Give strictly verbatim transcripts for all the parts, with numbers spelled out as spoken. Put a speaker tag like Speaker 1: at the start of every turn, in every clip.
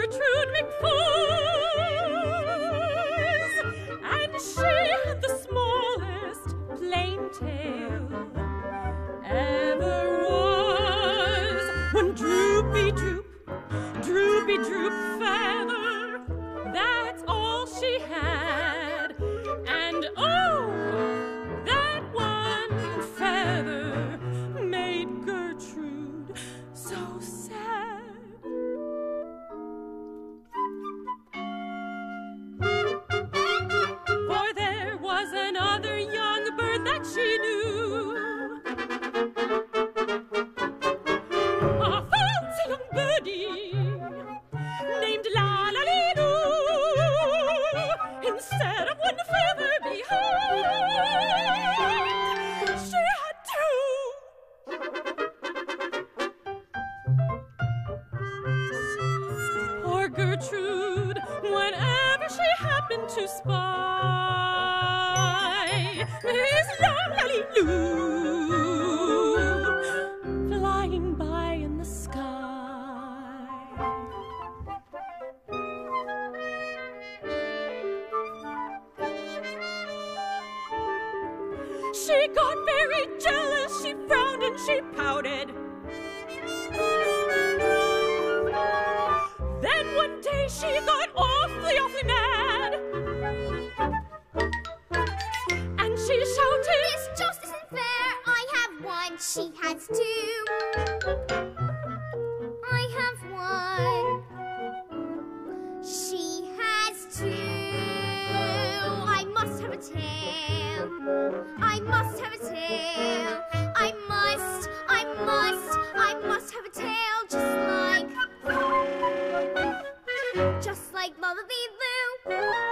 Speaker 1: Gertrude McFuzz, and she had the smallest plain tail ever was. One droopy droop, droopy droop feather, that's all she had. And oh, that one feather made Gertrude so sad. For there was another young bird that she knew, a fancy young birdie named La-la-lee-doo. Instead of one feather behind, she had two. Poor Gertrude, whenever she happened to spy Miss La-la-lee-loo flying by in the sky, she got very jealous, she frowned and she pouted. Then one day she got awfully, awfully mad, and she shouted,
Speaker 2: This just isn't fair. I have one, she has two. I have one, she has two. I must have a tail. I must have a tail. I must, I must, I must have a tail, just like, just like La-la-lee-loo.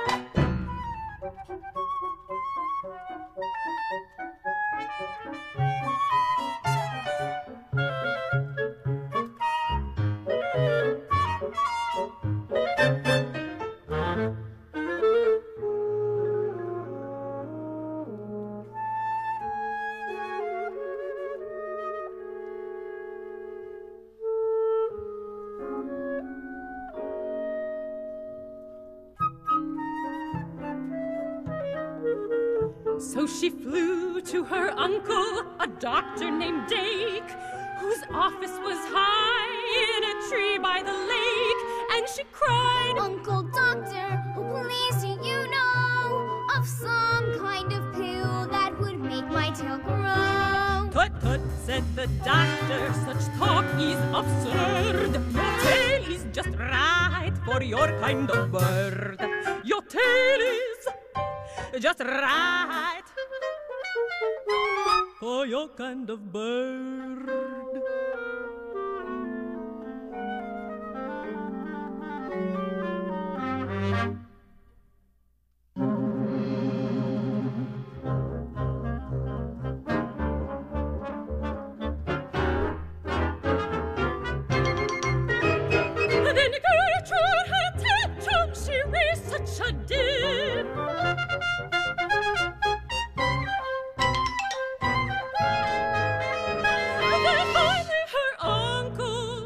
Speaker 1: So she flew to her uncle, a doctor named Dake, whose office was high in a tree by the lake, and she cried,
Speaker 2: Uncle Doctor, oh please do you know of some kind of pill that would make my tail grow?
Speaker 1: Tut tut, said the doctor, such talk is absurd. Your tail is just right for your kind of bird. Your tail is just right for your kind of bird. Then Gertrude had tantrum, she raised such a din. Then finally her uncle,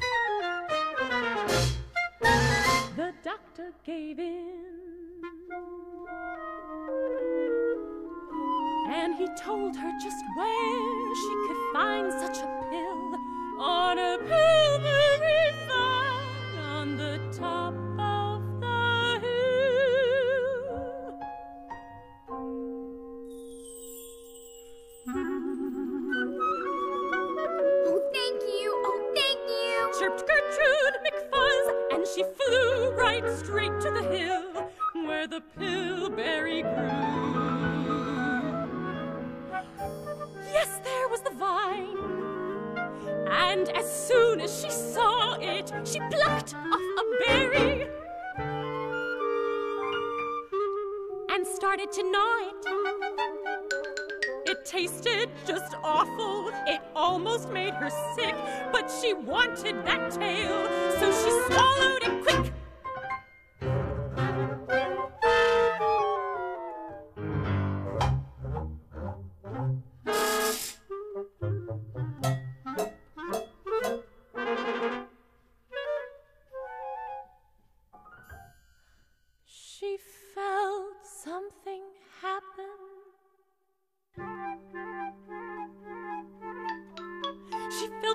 Speaker 1: the doctor, gave in, and he told her just where she could find such a pill on a Pilbury Fern on the top of the hill.
Speaker 2: Oh, thank you, oh, thank you.
Speaker 1: Chirped Gertrude McFuzz, and she flew right straight to the hill where the Pilberry grew. Yes, there was the vine, and as soon as she saw it, she plucked off a berry and started to gnaw it. It tasted just awful, it almost made her sick, but she wanted that tail, so she swallowed it quick.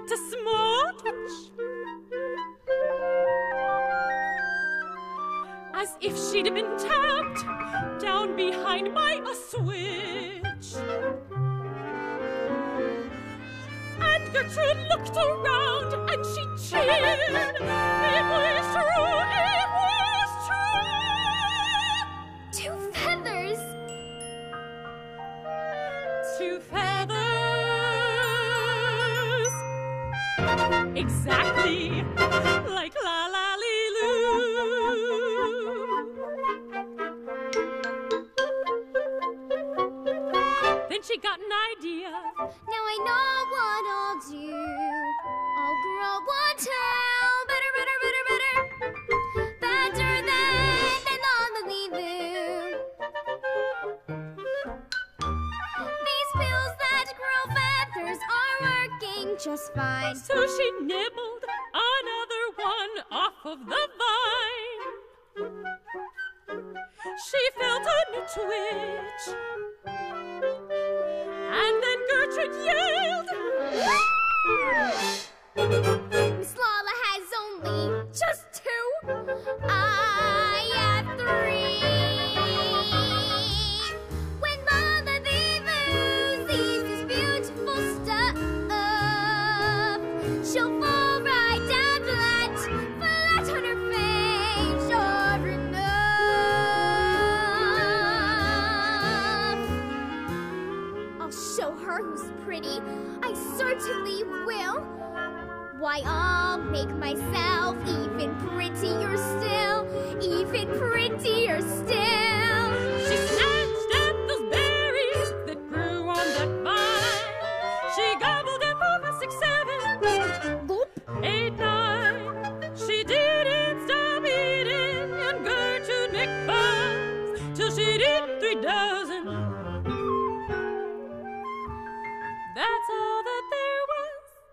Speaker 1: but a small touch, as if she'd been tapped down behind by a switch. And Gertrude looked around and she cheered. It was true, it was true.
Speaker 2: Two feathers.
Speaker 1: Two feathers. Exactly like La La Lee Loo. Then she got an idea.
Speaker 2: Now I know what I'll do. I'll grow one tail. Better, better, better, better. Better than, than La La Lee Loo. These pills that grow feathers are working just fine.
Speaker 1: So she nibbled another one off of the vine. She felt a new twitch. And then Gertrude yelled,
Speaker 2: Miss Lala has only just two. I have three. When Lala Lee Loo sees this beautiful stuff, she'll fall right down flat, flat on her face, sure enough. I'll show her who's pretty. I certainly will. Why, I'll make myself even prettier still, even prettier still.
Speaker 1: she snatched at those berries that grew on that vine. She gobbled them for five, six, seven,
Speaker 2: Gulp.
Speaker 1: eight, nine. She didn't stop eating, and Gertrude McBuzz, till she'd eaten three dozen. That's all that there was.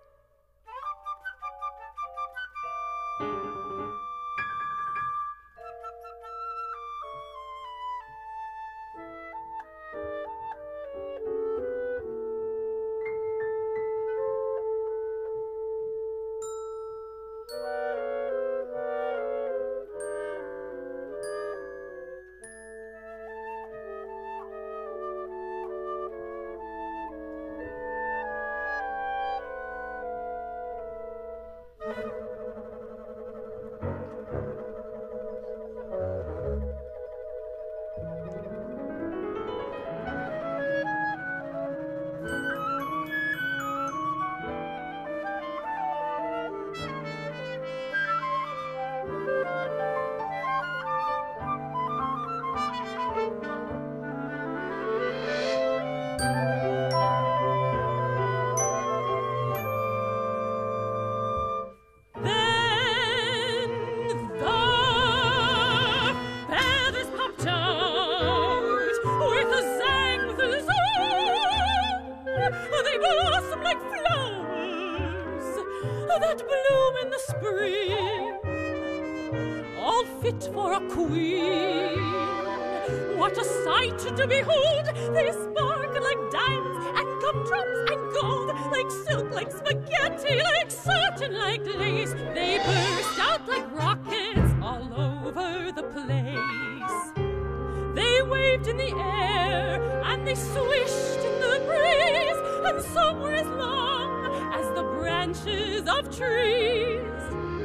Speaker 1: That bloom in the spring, all fit for a queen. What a sight to behold! They sparkle like diamonds and gumdrops and gold, like silk, like spaghetti, like satin, like lace. They burst out like rockets all over the place. They waved in the air and they swished in the breeze, and some were as long as the branches of trees.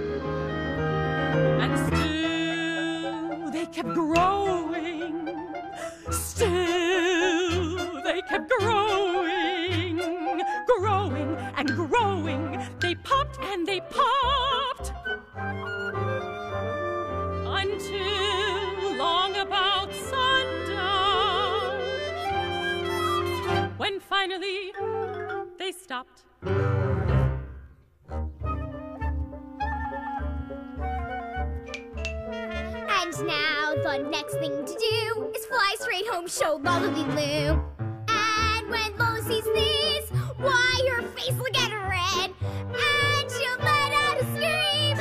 Speaker 1: And still they kept growing. Still they kept growing, growing and growing. They popped and they popped until long about sundown, when finally they stopped.
Speaker 2: And now the next thing to do is fly straight home, show Lala Lee Loo. And when Lola sees this, why, her face will get red, and she'll let out a scream.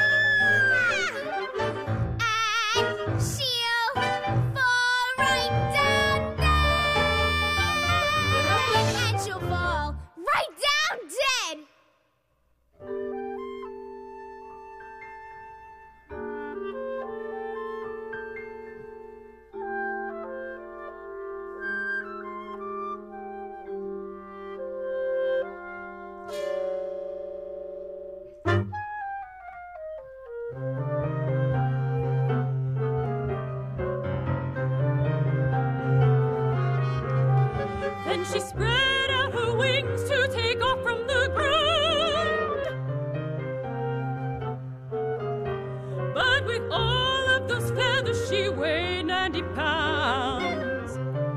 Speaker 2: Ah! And she'll fall right down dead. And she'll fall right down dead.
Speaker 1: all of those feathers, she weighed ninety pounds.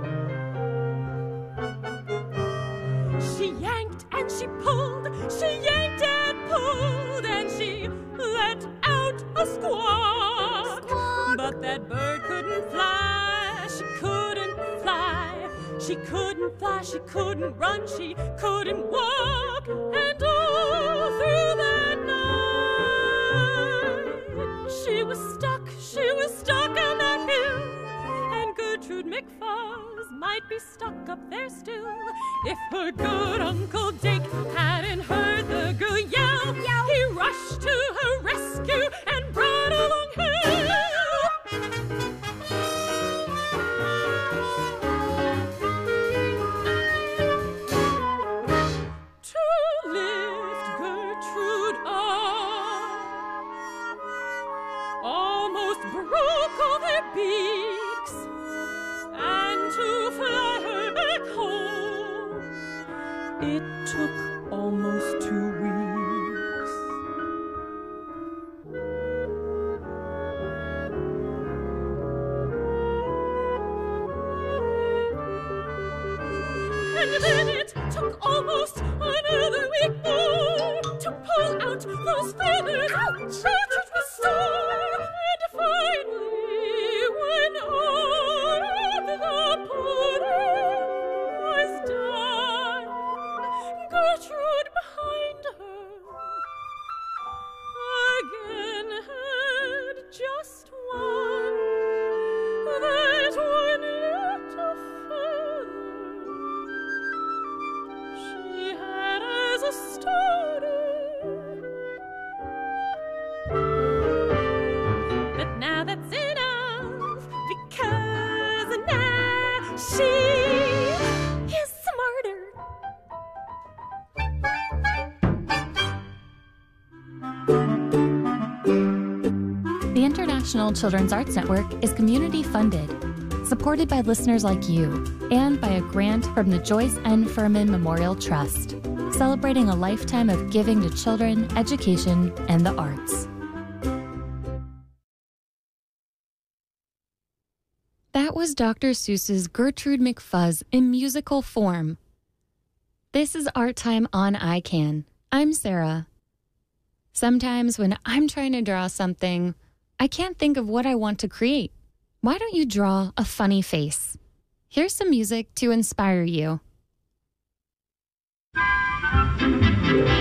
Speaker 1: She yanked and she pulled, she yanked and pulled, and she let out a squawk.
Speaker 2: Squawk.
Speaker 1: But that bird couldn't fly, she couldn't fly. She couldn't fly, she couldn't run, she couldn't walk. And all through that night, she was stuck, she was stuck on that hill. And Gertrude McFuzz might be stuck up there still if her good Uncle Dick hadn't heard the girl yell.
Speaker 2: Yell.
Speaker 1: He rushed to her rescue and brought along help. To lift Gertrude up, almost broke all their beaks, and to fly her back home, it took almost two weeks. And then it took almost another week more to pull out those feathers. Gertrude was sore, and finally, when all of the pulling was done, Gertrude behind her again had just one, that one little feather she had as a starter. But now that's enough, because now she is smarter.
Speaker 3: The International Children's Arts Network is community funded, supported by listeners like you, and by a grant from the Joyce N. Furman Memorial Trust, celebrating a lifetime of giving to children, education, and the arts. That was Doctor Seuss's Gertrude McFuzz in musical form. This is Art Time on I CAN. I'm Sarah. Sometimes when I'm trying to draw something, I can't think of what I want to create. Why don't you draw a funny face? Here's some music to inspire you.